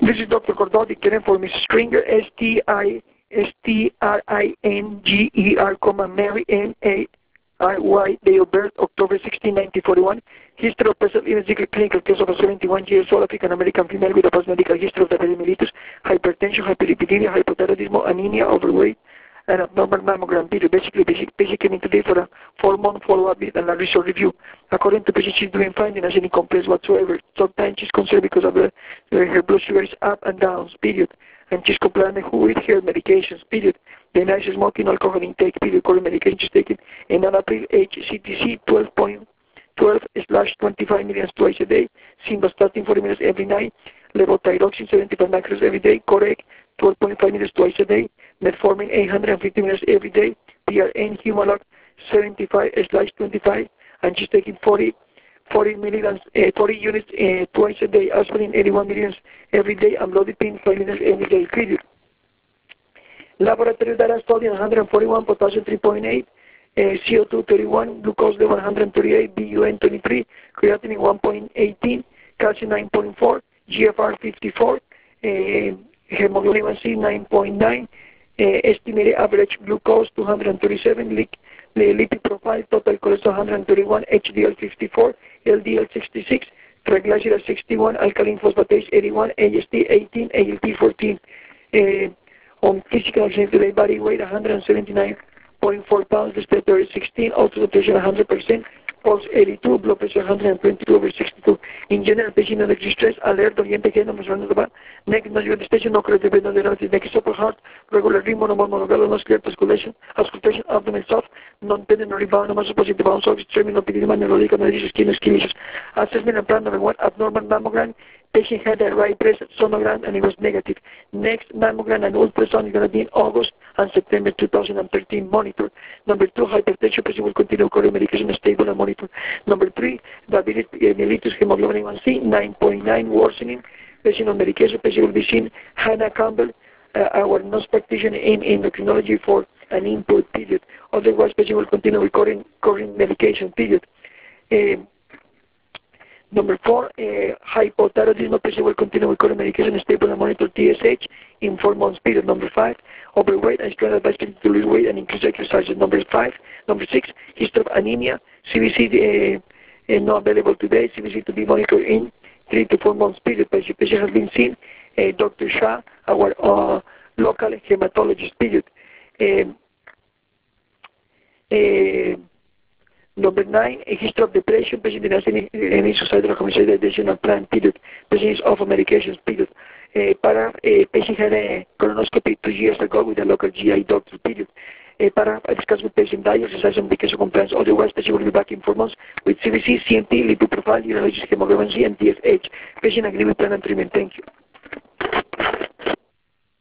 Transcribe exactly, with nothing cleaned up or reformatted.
This is Doctor Cordotti, caring for Missus Stringer, S T I S T R I N G E R, comma, Mary, M A R Y, date of birth, October sixteenth, nineteen forty-one. History of present investigative clinical case of a seventy-one years old African-American female with a past medical history of diabetes mellitus, hypertension, hyperlipidemia, hypothyroidism, anemia, overweight, and abnormal mammogram period. Basically, basic, patient came in today for a four-month follow-up with an result review. According to patient, she's doing fine and has any complaints whatsoever. Sometimes she's concerned because of the, uh, her blood sugar is up and down, period. And she's compliant with her medications, period. Then she's smoking, alcohol intake, period. Current medication she's taking enalapril, H C T C, twelve point twelve slash twenty-five milligrams twice a day. Simvastatin forty minutes every night. Levothyroxine seventy-five micrograms every day. Correct, twelve point five minutes twice a day. Metformin eight hundred fifty minutes every day. P R N Humalog seventy-five slash twenty-five. And she's taking forty, forty milligrams, uh, forty units uh, twice a day. Aspirin eighty-one milligrams every day. Amlodipine five minutes every day. Period. Laboratory data study one hundred forty-one, potassium three point eight, uh, C O two thirty-one, glucose level one hundred thirty-eight, B U N twenty-three, creatinine one point one eight, calcium nine point four, G F R fifty-four, uh, hemoglobin A one C nine point nine, uh, estimated average glucose two hundred thirty-seven, li lipid profile, total cholesterol one hundred thirty-one, H D L fifty-four, L D L sixty-six, triglyceride sixty-one, alkaline phosphatase eighty-one, A S T eighteen, A L T fourteen. Uh, On physical activity today, body weight one hundred seventy-nine point four pounds, respiratory sixteen, oxygen one hundred percent, pulse eighty-two, blood pressure one hundred twenty-two over sixty-two. In general, patient no distress, alert, oriente, que no mostrando the neck, no your station, no correct dependent on the neck, upper heart, regular rhythm, no monogalo, no clear auscultation, auscultation, abdomen soft, non-pendant, no rebound, no muscle positive bounce, off, extremity, no pedima, neurological, no disease, skin, skin issues. Assessment and plan number one, abnormal mammogram. Patient had a right breast sonogram and it was negative. Next mammogram and ultrasound is going to be in August and September two thousand thirteen. Monitor. Number two, hypertension. Patient will continue current medication stable and monitor. Number three, diabetes mellitus, hemoglobin A one C nine point nine worsening. Patient on medication. Patient will be seen Hannah Campbell, uh, our nurse practitioner in endocrinology, for an input period. Otherwise, patient will continue with current, current medication period. Uh, Number four, uh, hypothyroidism. Patient will continue with current medication, stable and monitor T S H in four months period. Number five, overweight and strong advice to lose weight and increase exercises. Number five, number six, history of anemia. C B C uh, uh, not available today. C B C to be monitored in three to four months period. Patient, patient has been seen. Uh, Doctor Shah, our uh, local hematologist period. Um, uh, Number nine, a history of depression. Patient didn't have any, any suicidal homicidal plan, period. Patient is off of medications, period. Uh, para, uh, patient had a colonoscopy two years ago with a local G I doctor, period. Uh, para I discuss with patient diet, exercise, and medication compliance. Otherwise, patient will be back in four months with C B C, C M T, lipid profile, urologist, hemoglobin C, and T S H. Patient agree with plan and treatment. Thank you.